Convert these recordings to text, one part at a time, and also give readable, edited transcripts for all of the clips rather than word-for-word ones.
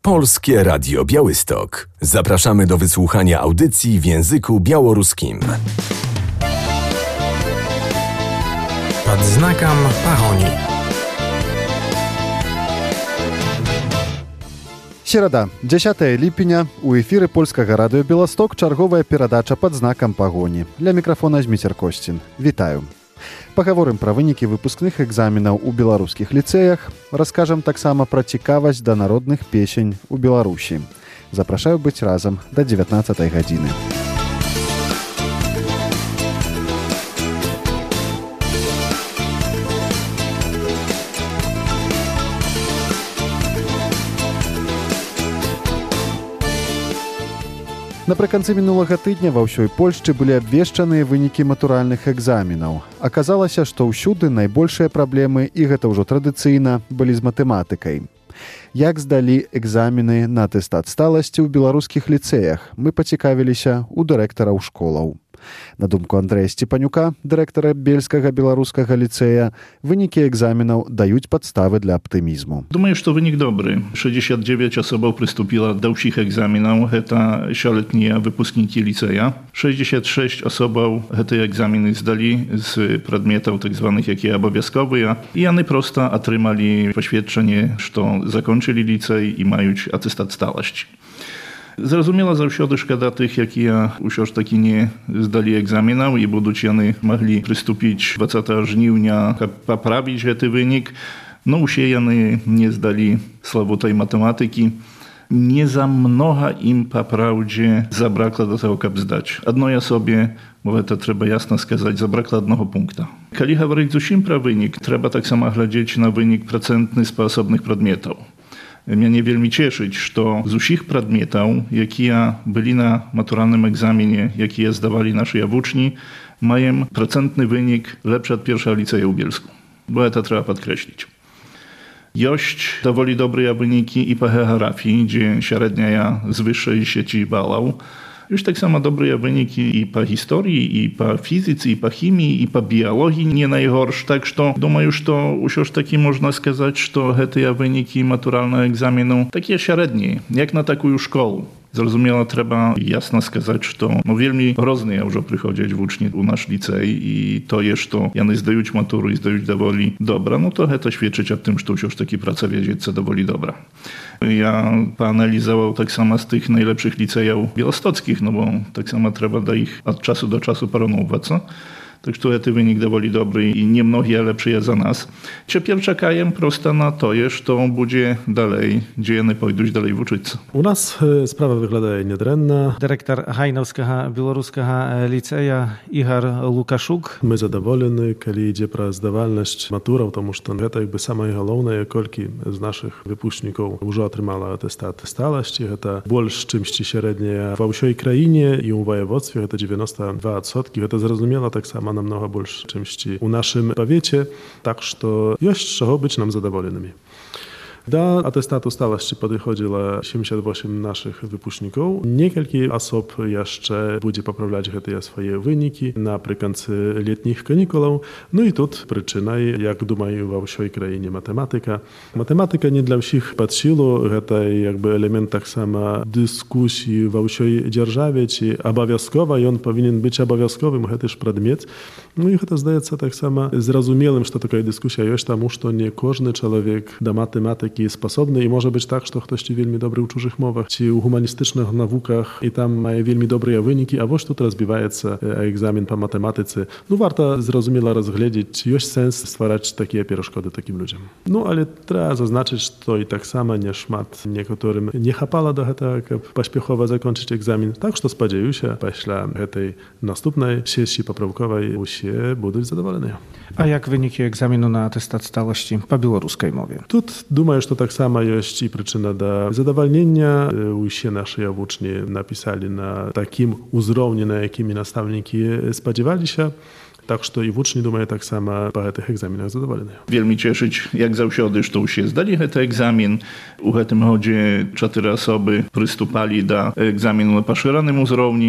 Polskie Radio Białystok. Zapraszamy do wysłuchania audycji w języku białoruskim. Pod znakiem Pahoni. Серада, 10 ліпеня, у эфіры польскага радыё Беласток чарговая перадача пад знакам пагоні. Ля мікрафона Зміцер Косцін. Вітаю. Пагаворым пра вынікі выпускных экзаменаў у беларускіх ліцэях, раскажам таксама пра цікавасць да народных песень у Беларусі. Запрашаю быць разам да 19 гадзіны. Напрыканцы мінулага тыдня ва ўсёй Польшчы былі абвешчаныя вынікі матуральных экзаменаў. Аказалася, што ўсюды найбольшыя праблемы, і гэта ўжо традыцыйна, былі з матэматыкай. Як здалі экзамены на атэстат сталасці ў беларускіх ліцэях, мы пацікавіліся ў дырэктараў школаў. На думку Андрэя Сцепанюка, дырэктара Бельскага беларускага ліцэя, вынікі экзаменаў даюць падставы для аптымізму. Думаю, што вынік добры. 69 асобаў прыступіла да ўсіх экзаменаў. Гэта сёлетнія выпускнікі ліцэя. 66 асобаў гэтыя экзамены здалі з прадметаў так званых, якія абавязковыя. І яны проста атрымалі пасведчанне, што закончылі ліцэй і маюць атэстат сталасці. Зразумела, заўсёды шкада тых, якія ўсё ж такі не здалі экзаменаў і будуць яны маглі прыступіць 20 жніўня, каб паправіць гэты вынік. Но ўсе яны не здалі славутай матэматыкі. Не за многа ім папраўдзе забракла да таго, каб здаць. Адной асобе, бо гэта трэба ясна сказаць, забракла аднаго пункта. Калі гаварыць зусім пра вынік, трэба таксама глядзець на вынік працэнтны з паасобных прадметаў. Мяне вельмі цешыць, што з усіх прадметаў, якія былі на матуральным экзамене, якія здавалі нашыя вучні, маем працэнтны вынік lepszy ад першага ліцэя ў Бельску. Бо гэта трэба падкрэсліць. Ёсць даволі добрыя вынікі і па геаграфіі, дзе сярэдняя з wyższej 10 балаў. Już tak samo dobre wyniki i po historii, i po fizyce, i po chemii, i po biologii nie najgorsze. Tak, że думаю, że już taki można сказать, że te wyniki maturalnego egzaminu takie średnie, jak na taką szkołę. Zrozumiała, trzeba jasno сказать, że wielmi różne już przychodzić w ucznie u nasz licej i to jest to, jany zdają maturu i zdają dowoli dobra, no to to świadczyć o tym, że już taki praca wiedzieć, dowoli dobra. Ja poanalizował tak samo z tych najlepszych licejów bielostockich, no bo tak samo trzeba da ich od czasu do czasu porównywać. Tak, że ten wynik dowoli dobry i nie mnogi, ale przyje za nas. Ciepierw czekają prosto na to, że to będzie dalej, gdzie one pójdą dalej w uczyć. U nas sprawa wygląda niedrenna. Dyrektor Hajnowskiego Białoruskiego Liceja Ihar Łukaszuk. My zadowoleni, kiedy idzie pra zdawalność maturą, потому что это jakby самое главное, колки z naszych wypuszczników już otrzymała atestat stałости. Это больше, czymś średnie w всей krainie i u województwie, to 92%. To zrozumiała tak samo намного больше, чем у нашим powiecie, tak, что есть czego być nam zadowolonymi. Do atestatu stałости podchodziło 78 naszych wypuszczników. Niekielki osób jeszcze będzie poprawiać te swoje wyniki naprzykący letnich kanikułów. No i tu przyczyna, jak думаю, we всей krainie matematyka. Matematyka nie dla wszystkich pod siłą, to jakby element tak samo dyskusji we всей dzierżawie, czy obowiązkowa i on powinien być obowiązkowym, to też przedmiot. No i to zdaje się tak samo zrozumiałym, że taka dyskusja jest, тому że nie każdy człowiek do matematyki jest sposobny i może być tak, że ktoś ci wielmi dobry u czужych mowach, czy u humanistycznych naukach i tam ma wielmi dobre wyniki, a właśnie tu rozbiewa się egzamin po matematyce. No warto zrozumiale rozglądać, czy jest sens stwarzać takie przeszkody takim ludziom. No ale trzeba zaznaczyć, że to i tak samo nie szmat niektórym nie chapala do tego, jak pośpiechowo zakończyć egzamin. Tak, że spodziewają się, pośle tej następnej sesji poprawkowej usie będą zadowoleni. A jak wyniki egzaminu na atestat stałости po białoruskiej mowie? Tu думаю, że tak samo jest i przyczyna do zadowolenia. Usie nasi uczni napisali na takim uzrownie, na jakimi nastawniki spodziewali się. Tak, że i uczni думаю tak samo po tych egzaminach zadowoleni. Wielmi cieszyć, jak zawsiody, że już zdali ten egzamin. U tym chodzie 4 osoby przystupali do egzaminu na poszerzonym uzrowni.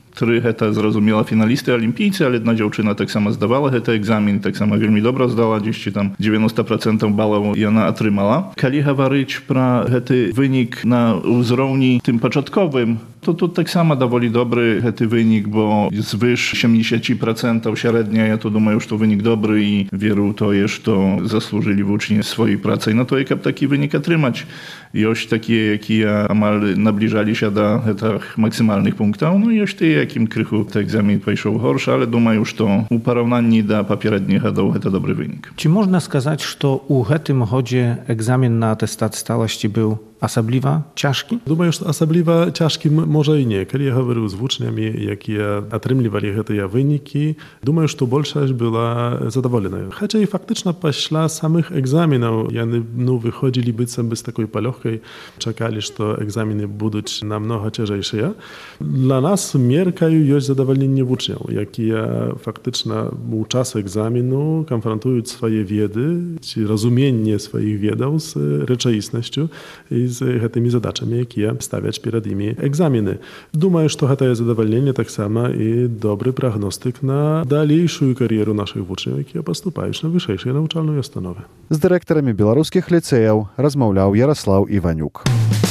3 гэта, зразумела, фіналісты алімпійцы, але одна дзяўчына таксама здавала гэты экзамен, таксама вельмі добра здала, дзесьці там 90% балаў яна атрымала. Калі гаварыць пра гэты вынік на ўзроўні тым пачатковым, то тут таксама даволі добры гэты вынік, бо звыш 70% сярэдняя, я то думаю, што вынік добры і веру ў тое, што заслужылі вучні сваёй працай на тое, каб такі вынік атрымаць. Ёсць такія, якія амаль набліжаліся да гэтых максімальных пунктаў, ну ёсць тыя, якім крыху экзамен пайшоў горш, але думаю, што у параўнанні да папярэдніх гадоў гэта добры вынік. Ці можна сказаць, што ў гэтым годзе экзамен на атэстат сталасці быў асабліва цяжкі? Думаю, што асабліва цяжкі можа і не. Калі я гаварыў з вучнямі, якія атрымлівалі гэтыя вынікі, думаю, што большасць была задаволеная. Хаця і фактычна пасля самых экзаменаў яны выходзілі быццам бы з такой палёгкай, чакалі, што экзамены будуць намнога цяжэйшыя. Для нас меркаю ёсць задавальненне вучняў, якія фактычна у час экзамену канфрантуюць свае веды ці разуменне сваіх ведаў з рэчаіснасцю і з гэтымі задачамі, якія ставяць перад імі экзамены. Думаю, што гэтае задавальненне таксама і добры прагностык на далейшую кар'еру нашых вучняў, якія паступаюць на вышэйшыя навучальныя установы. З дырэктарамі беларускіх ліцэяў размаўляў Ярослаў Іванюк.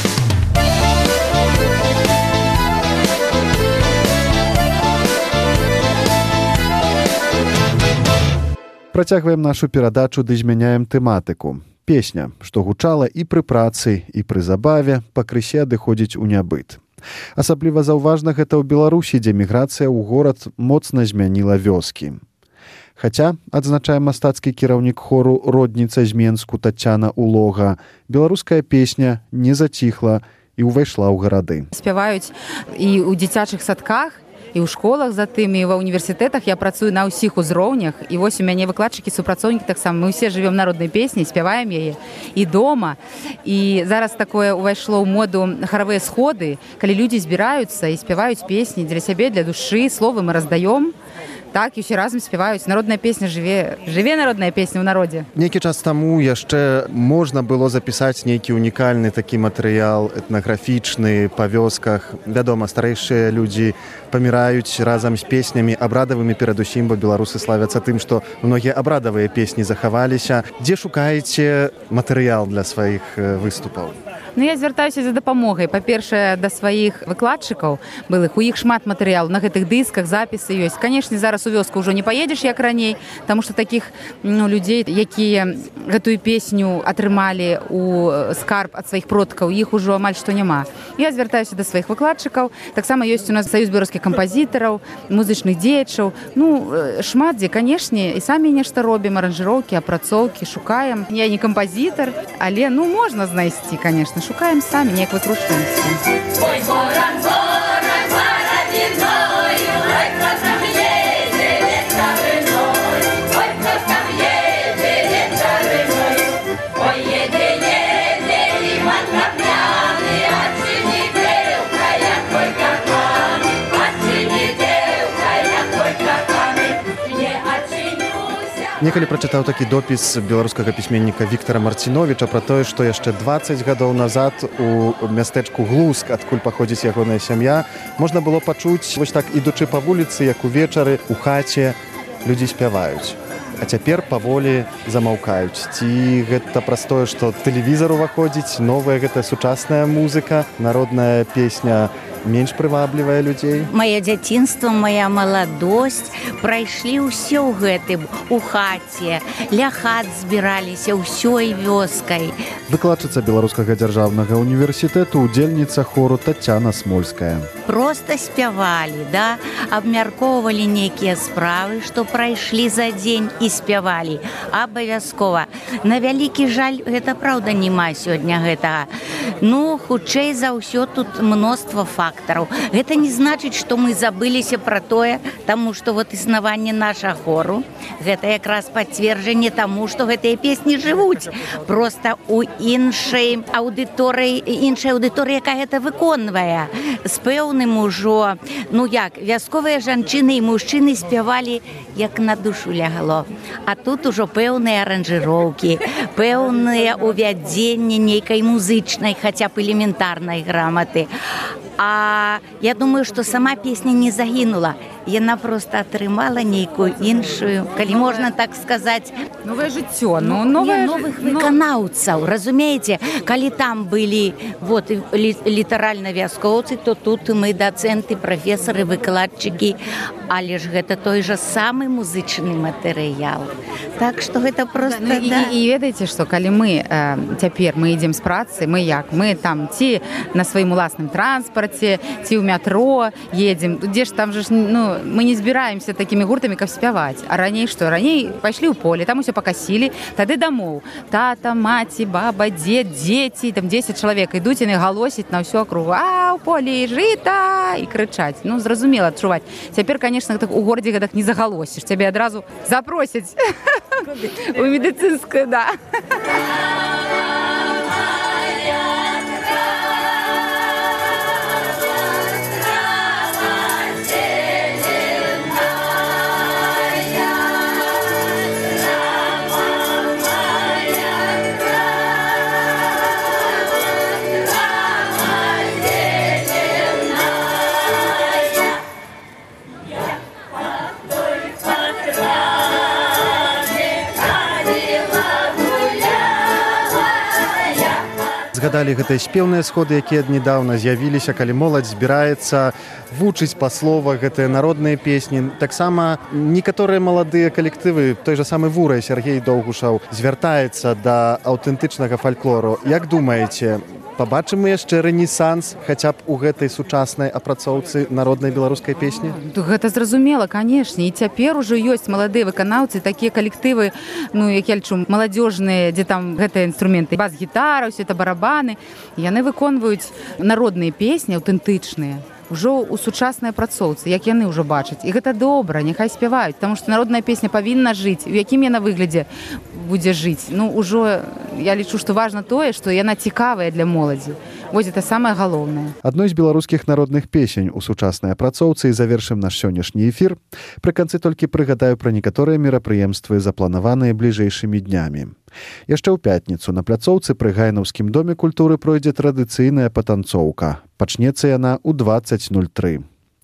Працягваем нашу перадачу ды змяняем тэматыку. Песня, што гучала і пры працы, і пры забаве, пакрысе адыходзіць у нябыт. Асабліва заўважна гэта ў Беларусі, дзе міграцыя ў горад моцна змяніла вёскі. Хаця, адзначае мастацкі кіраўнік хору родніца з Менску Тацяна Улога, беларуская песня не заціхла і ўвайшла ў гарады. Спяваюць і ў дзіцячых садках, і ў школах затым, і ва ўніверсітэтах. Я працую на ўсіх узроўнях, і вось у мяне выкладчыкі, супрацоўнікі таксама. Мы ўсе жывём народнай песняй, спяваем яе і дома. І зараз такое ўвайшло ў моду харавыя сходы, калі людзі збіраюцца і спяваюць песні для сябе, для душы, словы мы раздаём. Так, і ўсе разам спяваюць. Народная песня жыве. Жыве народная песня ў народзе. Нейкі час таму яшчэ можна было запісаць нейкі унікальны такі матэрыял этнаграфічны па вёсках. Вядома, старэйшыя людзі паміраюць разам з песнямі абрадавымі перадусім, бо беларусы славяцца тым, што многія абрадавыя песні захаваліся. Дзе шукаеце матэрыял для сваіх выступаў? Ну, я звяртаюся за дапамогай. Па-першае, да сваіх выкладчыкаў былых. У іх шмат матэрыялу на гэтых дысках, запісы ёсць. Канешне, зараз у вёску ўжо не паедзеш, як раней, таму што такіх людзей, якія гэтую песню атрымалі ў скарб ад сваіх продкаў, іх ужо амаль што няма. Я звяртаюся да сваіх выкладчыкаў. Таксама ёсць у нас саюз беларускіх кампазітараў, музычных дзеячаў. Ну, шмат дзе, канешне, і самі нешта робім, аранжыроўкі, апрацоўкі, шукаем. Я не кампазітар, але, можна знайсці, канешне. Шукаем самі, неяк выкручваемся. Ой, горан, горан, барабіною, ой, хто там едзе вечарыною, ой, хто там едзе вечарыною, ой, едзе, і матка п'яны, а ці не дзеўка, якой каканы, а ці не дзеўка, якой каканы, не адчынюся. Некалі прачытаў такі допіс беларускага пісьменніка Віктара Марціновіча пра тое, што яшчэ 20 гадоў назад у мястэчку Глуск, адкуль паходзіць ягоная сям'я, можна было пачуць, вось так, ідучы па вуліцы, як увечары, у хаце людзі спяваюць. А цяпер паволі замаўкаюць. Ці гэта праз тое, што тэлевізар уваходзіць, новая гэта сучасная музыка, народная песня менш прываблівае людзей? Маё дзяцінства, моя маладосць прайшлі ўсё ў гэтым, у хаце, ля хат збіраліся ўсёй вёскай. Выкладчыца Беларускага дзяржаўнага універсітэту, удзельніца хору Тацяна Смольская. Проста спявалі, да? Абмяркоўвалі нейкія справы, што прайшлі за дзень і спявалі. Абавязкова. На вялікі жаль, гэта праўда няма сёння гэтага. Хутчэй за ўсё тут мноства фактараў. Гэта не значыць, што мы забыліся пра тое, таму што існаванне наша хору, гэта якраз пацверджанне таму, што гэтыя песні жывуць. Проста у іншай аўдыторыі, якая гэта выконвае. З пэўным ужо, вясковыя жанчыны і мужчыны спявалі, як на душу лягло. А тут ужо пэўныя аранжыроўкі, пэўныя увядзенне нейкай музычнай, хаця б элементарнай граматы. А я думаю, што сама песня не загінула. Яна просто атрымала нейкую іншую, калі можна так сказаць, новае жыццё, новых выканаўцаў, разумееце, калі там былі вот літаральна вяскоўцы, то тут мы дацэнты, прафесары, выкладчыкі, але ж гэта той жа самы музычны матэрыял. Так што гэта просто і ведаеце, што калі мы цяпер мы ідзем з працы, мы там ці на сваім уласным транспарце, ці ў метро едзем, дзе ж там же мы не збіраемся такімі гуртамі, каб спяваць. А раней што? Раней пайшлі ў поле, там усё пакасілі, тады дамоў. Тата, маці, баба, дзед, дзеці, там 10 чалавек ідуць, яны галосяць на ўсю акругу. А, ў полі жыта! І крычаць. Зразумела адчуваць. Цяпер, конечно, так у горадзе гэтак не загалосіш. Цябе адразу запросяць у медыцынскую, да. Згадалі гэтыя спеўныя сходы, якія нядаўна з'явіліся, калі моладзь збіраецца вучыць па словах гэтыя народныя песні. Таксама некаторыя маладыя калектывы, той жа самы Вурай Сергей Доўгушаў, звяртаецца да аўтэнтычнага фальклору. Як думаеце, пабачым мы яшчэ рэнесанс хаця б у гэтай сучаснай апрацоўцы народнай беларускай песні? Гэта зразумела, канешне. І цяпер ужо ёсць маладыя выканаўцы, такія калектывы, як я лічу, маладзёжныя, дзе там гэтыя інструменты, бас-гітара, ўсё это барабаны. Яны выконваюць народныя песні аўтэнтычныя ўжо ў сучаснай апрацоўцы, як яны ўжо бачаць. І гэта добра, няхай спяваюць, таму што народная песня павінна жыць. У якім яна выглядзе будзе жыць? Ужо я лічу, што важна тое, што яна цікавая для моладзі. Вось гэта самае галоўнае. Адной з беларускіх народных песень у сучаснай апрацоўцы і завершым наш сённяшні эфір. Пры канцы толькі прыгадаю пра некаторыя мерапрыемствы, запланаваныя бліжэйшымі днямі. Яшчэ ў пятніцу на пляцоўцы пры Гайнаўскім доме культуры пройдзе традыцыйная патанцоўка. Пачнецца яна ў 20:03.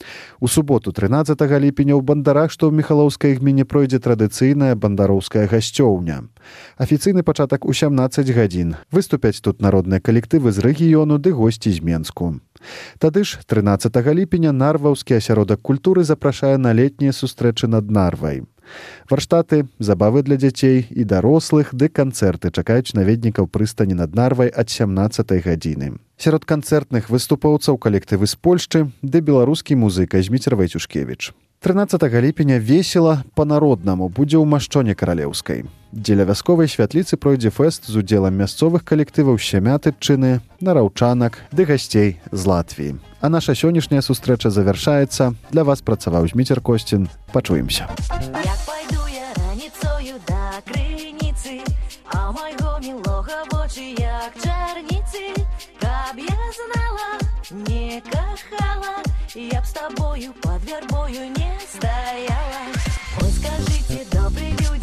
У суботу 13 ліпеня ў Бандарах, што ў Міхалоўскай гміне, пройдзе традыцыйная бандароўская гасцёўня. Афіцыйны пачатак у 17 гадзін. Выступяць тут народныя калектывы з рэгіёну ды госці з Менску. Тады ж 13 ліпеня Нарваўскі асяродак культуры запрашае на летнія сустрэчы над Нарвай. Варштаты, забавы для дзяцей і дарослых ды канцэрты чакаюць наведнікаў прыстані над Нарвай ад 17 гадзіны. Сярод канцэртных выступоўцаў калектывы з Польшчы ды беларускі музыка Зміцер Вайцюшкевіч. 13 ліпеня весела па-народнаму будзе ў Машчоне Каралеўскай. Дзеля вясковай святліцы пройдзе фэст з удзелам мясцовых калектываў Сямятычыны, нараўчанак ды гасцей з Латвіі. А наша сённяшняя сустрэча завяршаецца. Для вас працаваў Зміцер Косцін. Пачуемся. Як пайду я раніцою да крыніцы, а майго мілога вочы як чарніцы, каб я знала, не кахала, я б з табою пад вярбою не стаяла. Ой, скажыце, добры люди,